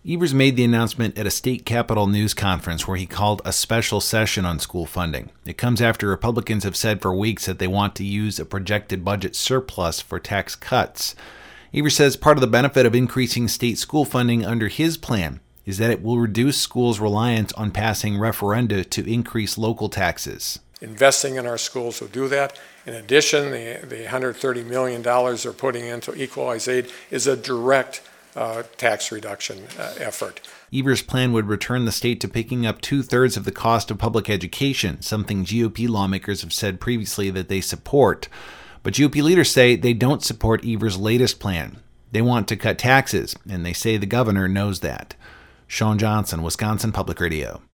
Evers made the announcement at a state capitol news conference where he called a special session on school funding. It comes after Republicans have said for weeks that they want to use a projected budget surplus for tax cuts. Evers says part of the benefit of increasing state school funding under his plan is that it will reduce schools' reliance on passing referenda to increase local taxes. Investing in our schools will do that. In addition, the $130 million they're putting into Equalize Aid is a direct tax reduction effort. Evers' plan would return the state to picking up 2/3 of the cost of public education, something GOP lawmakers have said previously that they support. But GOP leaders say they don't support Evers' latest plan. They want to cut taxes, and they say the governor knows that. Sean Johnson, Wisconsin Public Radio.